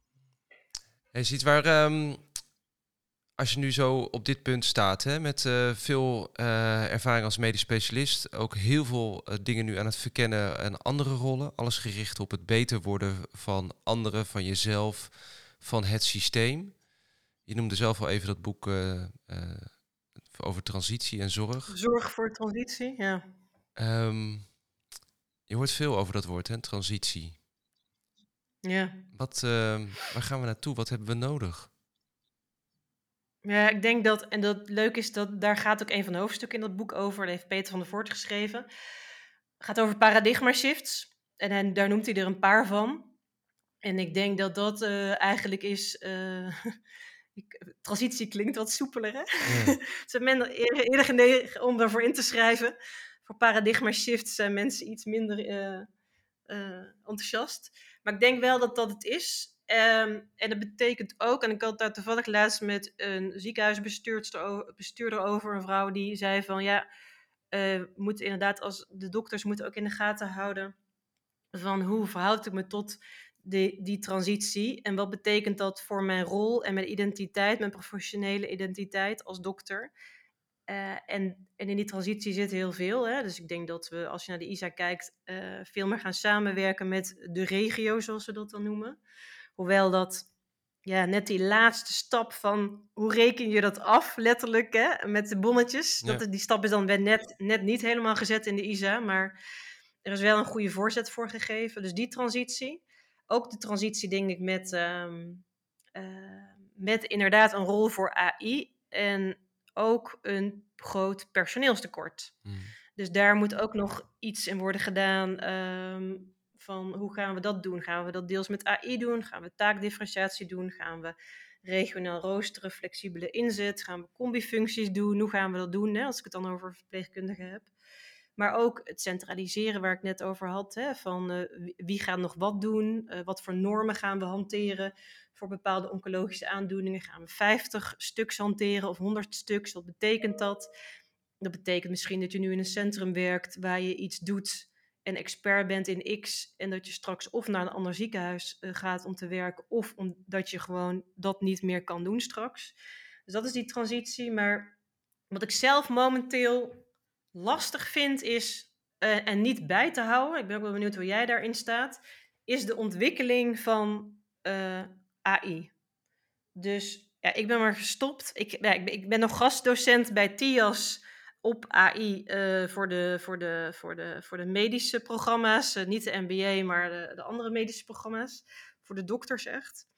S1: Je ziet waar, um, als je nu zo op dit punt staat, hè, met uh, veel uh, ervaring als medisch specialist, ook heel veel uh, dingen nu aan het verkennen en andere rollen, alles gericht op het beter worden van anderen, van jezelf, van het systeem. Je noemde zelf al even dat boek uh, uh, over transitie en zorg.
S2: Zorg voor transitie, ja.
S1: Um, je hoort veel over dat woord, hè, transitie.
S2: Ja.
S1: Wat, uh, waar gaan we naartoe? Wat hebben we nodig?
S2: Ja, ik denk dat, en dat leuk is, dat daar gaat ook een van de hoofdstukken in dat boek over. Dat heeft Peter van der Voort geschreven. Het gaat over paradigma shifts. En hij, daar noemt hij er een paar van. En ik denk dat dat uh, eigenlijk is... Uh, transitie klinkt wat soepeler, hè? Ja. Zijn mensen eerder genegen om daarvoor in te schrijven. Voor paradigma shifts zijn mensen iets minder uh, uh, enthousiast. Maar ik denk wel dat dat het is. Um, en dat betekent ook, en ik had daar toevallig laatst met een ziekenhuisbestuurder bestuurder over, een vrouw die zei van ja, uh, moet inderdaad als de dokters moeten ook in de gaten houden van hoe verhoud ik me tot die, die transitie en wat betekent dat voor mijn rol en mijn identiteit, mijn professionele identiteit als dokter. Uh, en, en in die transitie zit heel veel. Hè? Dus ik denk dat we, als je naar de I S A kijkt, uh, veel meer gaan samenwerken met de regio, zoals we dat dan noemen. Hoewel dat ja, net die laatste stap van hoe reken je dat af, letterlijk, hè, met de bonnetjes. Ja. Dat, die stap is dan net, net niet helemaal gezet in de I S A, maar er is wel een goede voorzet voor gegeven. Dus die transitie. Ook de transitie, denk ik, met, um, uh, met inderdaad een rol voor A I en ook een groot personeelstekort. Mm. Dus daar moet ook nog iets in worden gedaan. Um, van hoe gaan we dat doen? Gaan we dat deels met A I doen? Gaan we taakdifferentiatie doen? Gaan we regionaal roosteren, flexibele inzet? Gaan we combifuncties doen? Hoe gaan we dat doen? Hè? Als ik het dan over verpleegkundigen heb. Maar ook het centraliseren waar ik net over had. Hè? Van uh, wie gaat nog wat doen? Uh, wat voor normen gaan we hanteren? Voor bepaalde oncologische aandoeningen gaan we vijftig stuks hanteren of honderd stuks. Wat betekent dat? Dat betekent misschien dat je nu in een centrum werkt waar je iets doet en expert bent in X en dat je straks of naar een ander ziekenhuis uh, gaat om te werken of omdat je gewoon dat niet meer kan doen straks. Dus dat is die transitie. Maar wat ik zelf momenteel lastig vind is, uh, en niet bij te houden, ik ben ook wel benieuwd hoe jij daarin staat, is de ontwikkeling van uh, A I. Dus ja, ik ben maar gestopt. Ik, ja, ik, ben, ik ben nog gastdocent bij T I A S op A I uh, voor, de, voor, de, voor, de, voor de medische programma's. Uh, niet de M B A, maar de, de andere medische programma's. Voor de dokters echt.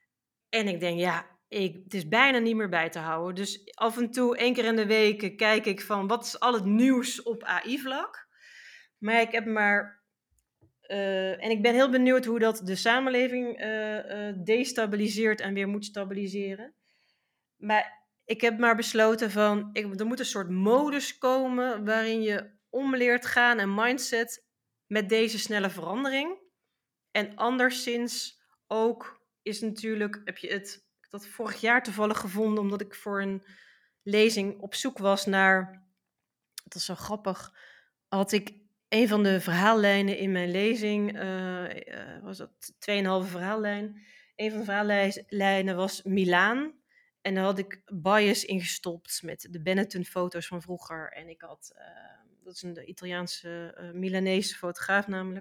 S2: En ik denk, ja, ik, het is bijna niet meer bij te houden. Dus af en toe, één keer in de week, kijk ik van wat is al het nieuws op A I-vlak. Maar ik heb maar... Uh, en ik ben heel benieuwd hoe dat de samenleving uh, uh, destabiliseert en weer moet stabiliseren. Maar ik heb maar besloten van, ik, er moet een soort modus komen waarin je om leert gaan en mindset met deze snelle verandering. En anderszins ook is natuurlijk, heb je het, ik heb dat vorig jaar toevallig gevonden, omdat ik voor een lezing op zoek was naar, dat is zo grappig, had ik een van de verhaallijnen in mijn lezing, uh, uh, was dat tweeënhalve verhaallijn. Een van de verhaallijnen was Milaan. En daar had ik bias ingestopt met de Benetton-foto's van vroeger. En ik had, uh, dat is een Italiaanse, uh, Milanese fotograaf namelijk.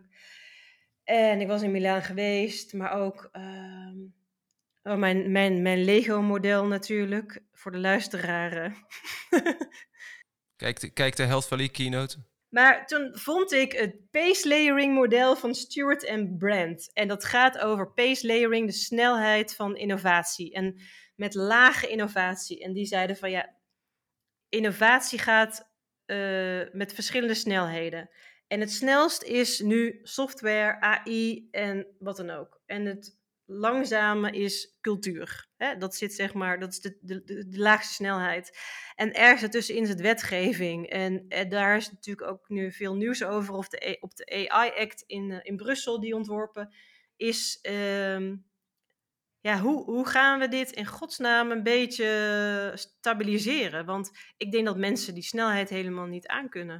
S2: En ik was in Milaan geweest, maar ook uh, oh, mijn, mijn, mijn Lego-model natuurlijk, voor de luisteraren.
S1: Kijk de, kijk de Health Valley keynote.
S2: Maar toen vond ik het pace layering model van Stewart en Brand. En dat gaat over pace layering, de snelheid van innovatie. En met lage innovatie. En die zeiden van ja, innovatie gaat uh, met verschillende snelheden. En het snelst is nu software, A I en wat dan ook. En het langzame is cultuur. Hè? Dat zit zeg maar, dat is de, de, de, de laagste snelheid. En ergens ertussenin is het wetgeving. En, en daar is natuurlijk ook nu veel nieuws over. Of de, op de A I-act in, uh, in Brussel, die ontworpen is. Um, ja, hoe, hoe gaan we dit in godsnaam een beetje stabiliseren? Want ik denk dat mensen die snelheid helemaal niet aankunnen.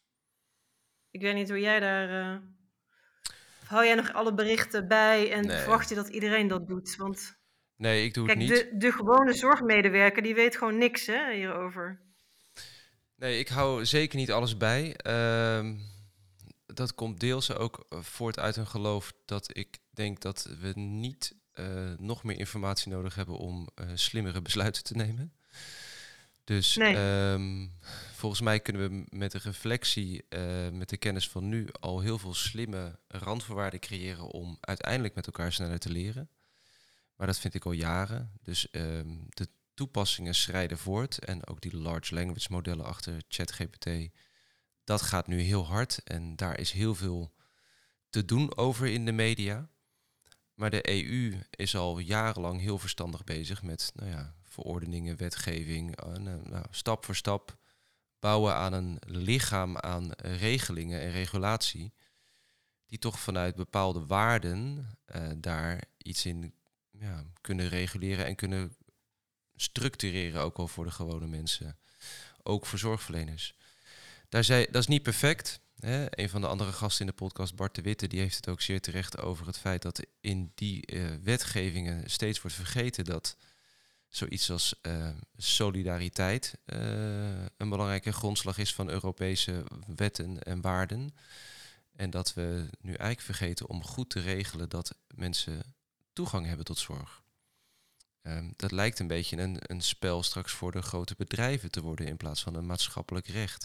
S2: Ik weet niet hoe jij daar... Uh... Of hou jij nog alle berichten bij en
S1: Nee.
S2: verwacht je dat iedereen dat doet? Want
S1: nee, ik doe
S2: kijk,
S1: het niet.
S2: De, de gewone zorgmedewerker, die weet gewoon niks hè, hierover.
S1: Nee, ik hou zeker niet alles bij. Uh, dat komt deels ook voort uit een geloof dat ik denk dat we niet uh, nog meer informatie nodig hebben om uh, slimmere besluiten te nemen. Dus nee. um, volgens mij kunnen we met de reflectie, uh, met de kennis van nu, al heel veel slimme randvoorwaarden creëren om uiteindelijk met elkaar sneller te leren. Maar dat vind ik al jaren. Dus um, de toepassingen schrijden voort en ook die large language modellen achter ChatGPT, dat gaat nu heel hard en daar is heel veel te doen over in de media. Maar de E U is al jarenlang heel verstandig bezig met nou ja, verordeningen, wetgeving, uh, nou, stap voor stap bouwen aan een lichaam aan regelingen en regulatie die toch vanuit bepaalde waarden uh, daar iets in ja, kunnen reguleren en kunnen structureren, ook al voor de gewone mensen, ook voor zorgverleners. Daar zei, dat is niet perfect. Hè? Een van de andere gasten in de podcast, Bart de Witte, die heeft het ook zeer terecht over het feit dat in die uh, wetgevingen steeds wordt vergeten dat zoiets als uh, solidariteit uh, een belangrijke grondslag is van Europese wetten en waarden. En dat we nu eigenlijk vergeten om goed te regelen dat mensen toegang hebben tot zorg. Um, dat lijkt een beetje een, een spel straks voor de grote bedrijven te worden in plaats van een maatschappelijk recht.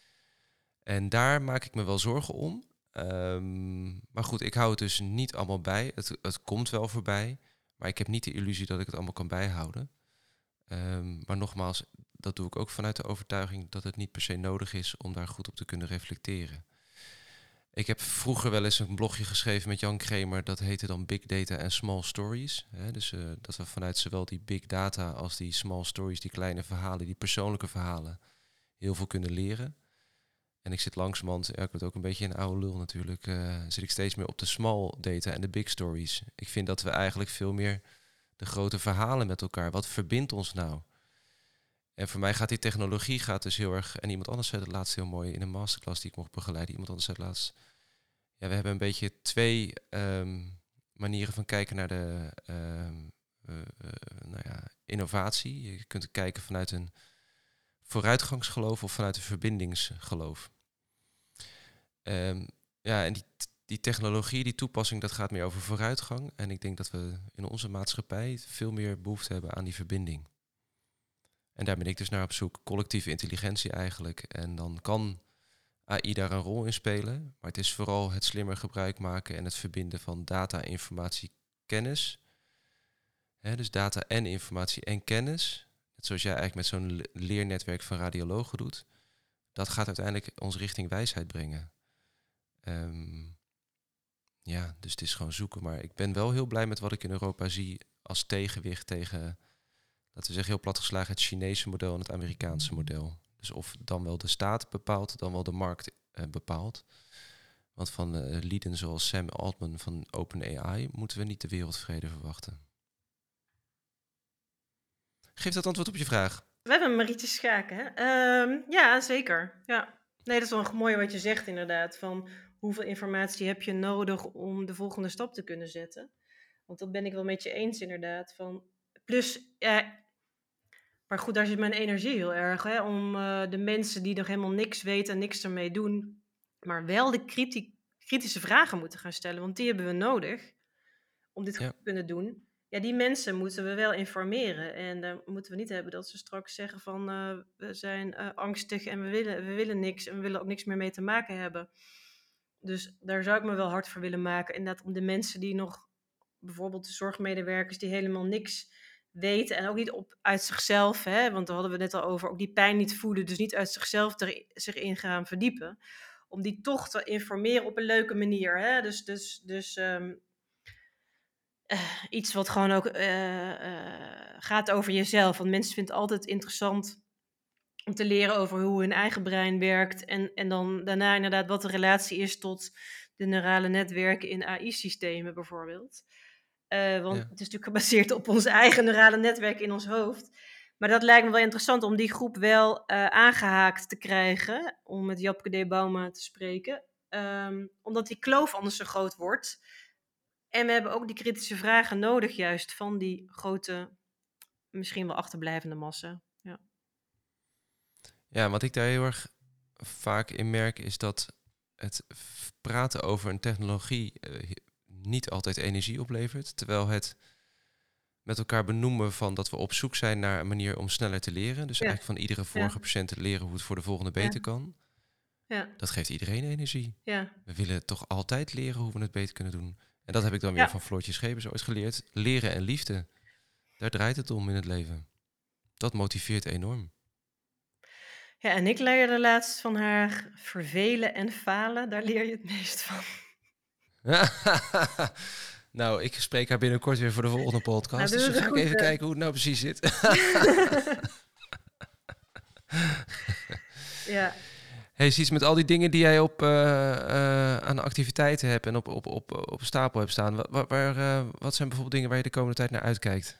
S1: En daar maak ik me wel zorgen om. Um, maar goed, ik hou het dus niet allemaal bij. Het, het komt wel voorbij. Maar ik heb niet de illusie dat ik het allemaal kan bijhouden. Um, maar nogmaals, dat doe ik ook vanuit de overtuiging dat het niet per se nodig is om daar goed op te kunnen reflecteren. Ik heb vroeger wel eens een blogje geschreven met Jan Kramer. Dat heette dan Big Data en Small Stories. Hè, dus uh, dat we vanuit zowel die big data als die small stories, die kleine verhalen, die persoonlijke verhalen, heel veel kunnen leren. En ik zit langzamerhand, ja, ik word ook een beetje een oude lul natuurlijk, uh, zit ik steeds meer op de small data en de big stories. Ik vind dat we eigenlijk veel meer de grote verhalen met elkaar, wat verbindt ons nou? En voor mij gaat die technologie gaat dus heel erg, en iemand anders zei het laatst heel mooi in een masterclass die ik mocht begeleiden, iemand anders zei het laatst, ja, we hebben een beetje twee um, manieren van kijken naar de um, uh, uh, nou ja, innovatie. Je kunt kijken vanuit een vooruitgangsgeloof of vanuit een verbindingsgeloof. Um, ja, en die, die technologie, die toepassing, dat gaat meer over vooruitgang. En ik denk dat we in onze maatschappij veel meer behoefte hebben aan die verbinding. En daar ben ik dus naar op zoek. Collectieve intelligentie eigenlijk. En dan kan A I daar een rol in spelen. Maar het is vooral het slimmer gebruik maken en het verbinden van data, informatie, kennis. He, dus data en informatie en kennis. Net zoals jij eigenlijk met zo'n leernetwerk van radiologen doet. Dat gaat uiteindelijk ons richting wijsheid brengen. Um, ja, dus het is gewoon zoeken. Maar ik ben wel heel blij met wat ik in Europa zie als tegenwicht tegen, laten we zeggen heel platgeslagen, het Chinese model en het Amerikaanse model. Dus of dan wel de staat bepaalt, dan wel de markt uh, bepaalt. Want van uh, lieden zoals Sam Altman van OpenAI moeten we niet de wereldvrede verwachten. Geeft dat antwoord op je vraag?
S2: We hebben Marietje Schaken, hè? Um, ja, zeker. Ja. Nee, dat is wel mooi wat je zegt inderdaad. Van hoeveel informatie heb je nodig om de volgende stap te kunnen zetten? Want dat ben ik wel met je eens inderdaad. Van, plus, ja, maar goed, daar zit mijn energie heel erg. Hè? Om uh, de mensen die nog helemaal niks weten en niks ermee doen, maar wel de kriti- kritische vragen moeten gaan stellen. Want die hebben we nodig om dit
S1: ja.
S2: te kunnen doen. ja, die mensen moeten we wel informeren. En dan moeten we niet hebben dat ze straks zeggen van uh, we zijn uh, angstig en we willen, we willen niks en we willen ook niks meer mee te maken hebben. Dus daar zou ik me wel hard voor willen maken. Inderdaad, om de mensen die nog, bijvoorbeeld de zorgmedewerkers die helemaal niks weten en ook niet op, uit zichzelf, hè, want daar hadden we net al over, ook die pijn niet voelen, dus niet uit zichzelf er, zich in gaan verdiepen, om die toch te informeren op een leuke manier. Hè? Dus, dus, dus um, uh, iets wat gewoon ook uh, uh, gaat over jezelf. Want mensen vinden het altijd interessant om te leren over hoe hun eigen brein werkt. En, en dan daarna inderdaad wat de relatie is tot de neurale netwerken in A I-systemen bijvoorbeeld. Uh, want ja. Het is natuurlijk gebaseerd op onze eigen neurale netwerken in ons hoofd. Maar dat lijkt me wel interessant om die groep wel uh, aangehaakt te krijgen. Om met Japke D. Bouma te spreken. Um, omdat die kloof anders zo groot wordt. En we hebben ook die kritische vragen nodig juist van die grote, misschien wel achterblijvende massa. Ja.
S1: Ja, wat ik daar heel erg vaak in merk is dat het praten over een technologie uh, niet altijd energie oplevert. Terwijl het met elkaar benoemen van dat we op zoek zijn naar een manier om sneller te leren. Dus ja. eigenlijk van iedere vorige ja. patiënt te leren hoe het voor de volgende beter ja. kan. Ja. Dat geeft iedereen energie. Ja. We willen toch altijd leren hoe we het beter kunnen doen. En dat heb ik dan weer ja. van Floortje Schepers ooit geleerd. Leren en liefde. Daar draait het om in het leven. Dat motiveert enorm.
S2: Ja, en ik leerde laatst van haar vervelen en falen. Daar leer je het meest van.
S1: Nou, ik spreek haar binnenkort weer voor de volgende podcast. Nou, dus dan ga ik even kijken hoe het nou precies zit.
S2: Ja.
S1: Hey Siets, met al die dingen die jij op, uh, uh, aan activiteiten hebt en op, op, op, op stapel hebt staan, waar, waar, uh, wat zijn bijvoorbeeld dingen waar je de komende tijd naar uitkijkt?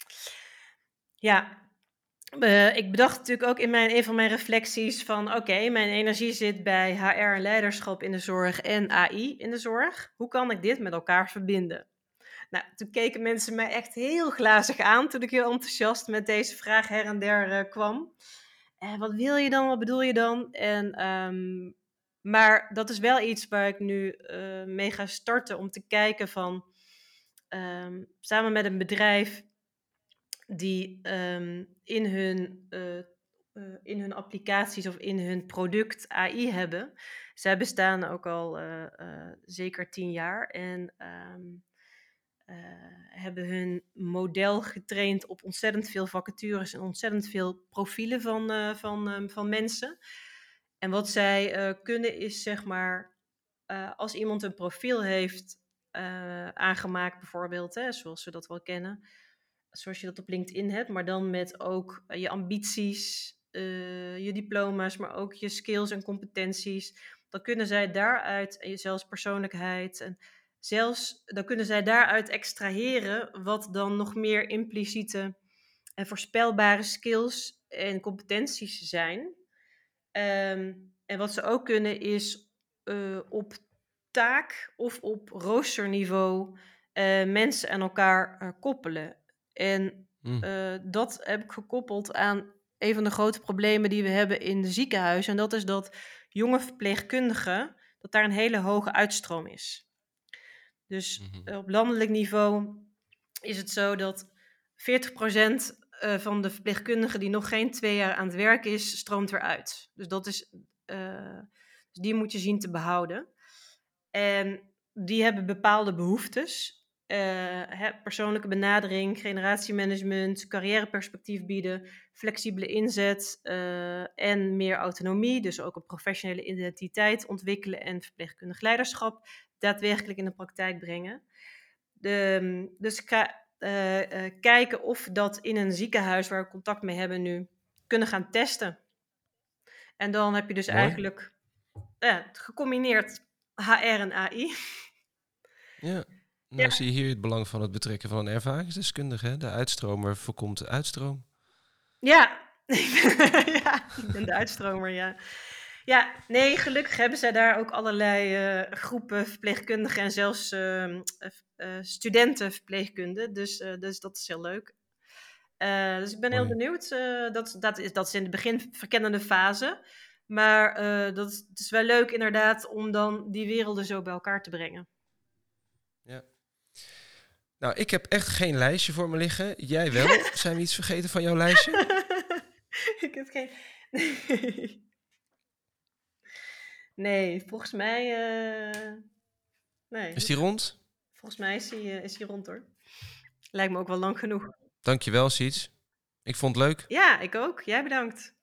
S2: Ja, uh, ik bedacht natuurlijk ook in mijn, een van mijn reflecties van oké, okay, mijn energie zit bij H R en leiderschap in de zorg en A I in de zorg. Hoe kan ik dit met elkaar verbinden? Nou, toen keken mensen mij echt heel glazig aan toen ik heel enthousiast met deze vraag her en der uh, kwam. Uh, wat wil je dan? Wat bedoel je dan? En, um, maar dat is wel iets waar ik nu uh, mee ga starten om te kijken van um, samen met een bedrijf die um, in, hun, uh, uh, in hun applicaties of in hun product A I hebben. Zij bestaan ook al uh, uh, zeker tien jaar en um, uh, hebben hun model getraind op ontzettend veel vacatures en ontzettend veel profielen van, uh, van, um, van mensen. En wat zij uh, kunnen is zeg maar, uh, als iemand een profiel heeft uh, aangemaakt bijvoorbeeld, hè, zoals we dat wel kennen, zoals je dat op LinkedIn hebt, maar dan met ook uh, je ambities, uh, je diploma's, maar ook je skills en competenties. Dan kunnen zij daaruit, en zelfs persoonlijkheid, en zelfs, dan kunnen zij daaruit extraheren wat dan nog meer impliciete en voorspelbare skills en competenties zijn. Um, en wat ze ook kunnen is uh, op taak of op roosterniveau uh, mensen aan elkaar uh, koppelen. En mm. uh, dat heb ik gekoppeld aan een van de grote problemen die we hebben in de ziekenhuizen. En dat is dat jonge verpleegkundigen, dat daar een hele hoge uitstroom is. Dus mm-hmm. uh, op landelijk niveau is het zo dat veertig procent uh, van de verpleegkundigen die nog geen twee jaar aan het werk is, stroomt eruit. Dus dat is, uh, dus die moet je zien te behouden. En die hebben bepaalde behoeftes. Uh, hè, persoonlijke benadering, generatiemanagement, carrièreperspectief bieden, flexibele inzet uh, en meer autonomie. Dus ook een professionele identiteit ontwikkelen en verpleegkundig leiderschap daadwerkelijk in de praktijk brengen. De, dus ik ga uh, uh, kijken of dat in een ziekenhuis waar we contact mee hebben nu kunnen gaan testen. En dan heb je dus Mooi. eigenlijk uh, gecombineerd H R en A I.
S1: Ja, nou ja. Zie je hier het belang van het betrekken van een ervaringsdeskundige. Hè? De uitstromer voorkomt de uitstroom.
S2: Ja. ja, ik ben de uitstromer, ja. Ja, nee, gelukkig hebben zij daar ook allerlei uh, groepen verpleegkundigen en zelfs uh, uh, studenten verpleegkunde. Dus, uh, dus dat is heel leuk. Uh, dus ik ben Mooi. heel benieuwd. Uh, dat, dat, is, dat is in de begin verkennende fase. Maar uh, dat is, het is wel leuk inderdaad om dan die werelden zo bij elkaar te brengen.
S1: Ja. Nou, ik heb echt geen lijstje voor me liggen. Jij wel? Zijn we iets vergeten van jouw lijstje?
S2: Ik heb geen... Nee, nee volgens mij... Uh... Nee.
S1: Is die rond?
S2: Volgens mij is hij, uh, is hij rond hoor. Lijkt me ook wel lang genoeg.
S1: Dankjewel, Siets. Ik vond het leuk.
S2: Ja, ik ook. Jij bedankt.